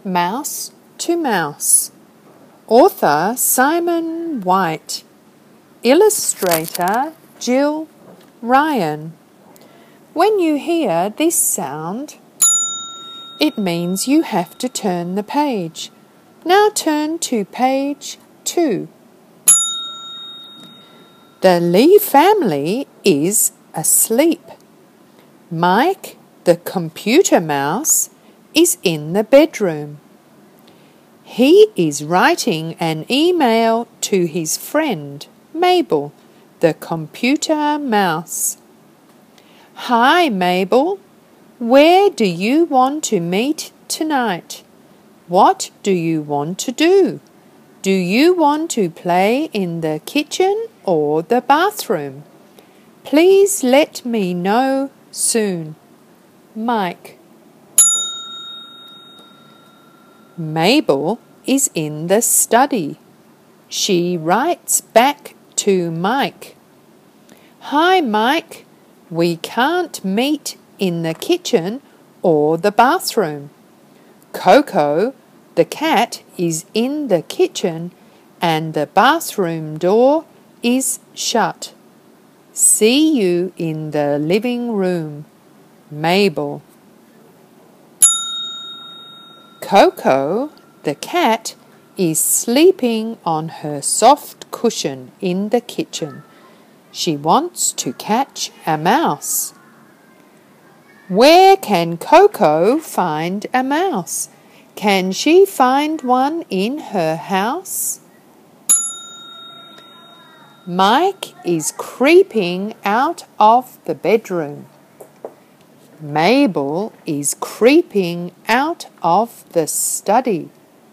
Mouse to Mouse. Author Simon White. Illustrator Jill Ryan. When you hear this sound, it means you have to turn the page. Now turn to page 2. The Lee family is asleep. Mike, the computer mouse, is in the bedroom. He is writing an email to his friend, Mabel, the computer mouse. Hi, Mabel. Where do you want to meet tonight? What do you want to do? Do you want to play in the kitchen or the bathroom? Please let me know soon. Mike. Mabel is in the study. She writes back to Mike. Hi, Mike. We can't meet in the kitchen or the bathroom. Coco, the cat, is in the kitchen and the bathroom door is shut. See you in the living room. Mabel. Coco, the cat, is sleeping on her soft cushion in the kitchen. She wants to catch a mouse. Where can Coco find a mouse? Can she find one in her house? Mike is creeping out of the bedroom. Mabel is creeping out of the study.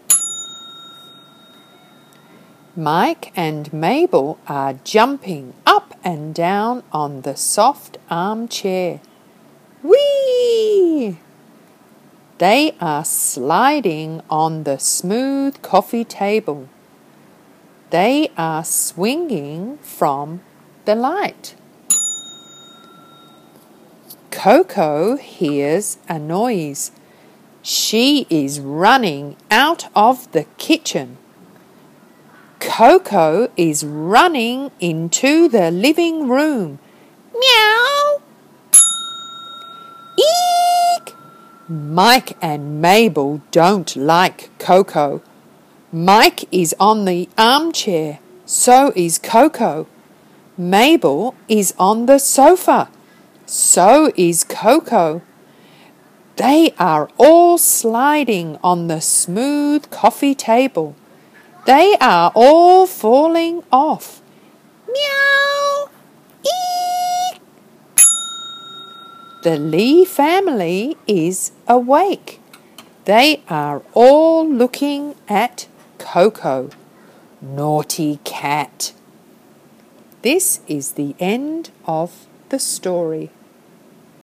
Mike and Mabel are jumping up and down on the soft armchair. Whee! They are sliding on the smooth coffee table. They are swinging from the light. Coco hears a noise. She is running out of the kitchen. Coco is running into the living room. Meow! Eek! Mike and Mabel don't like Coco. Mike is on the armchair. So is Coco. Mabel is on the sofa. So is Coco. They are all sliding on the smooth coffee table. They are all falling off. Meow! Eek! The Lee family is awake. They are all looking at Coco. Naughty cat. This is the end of the story.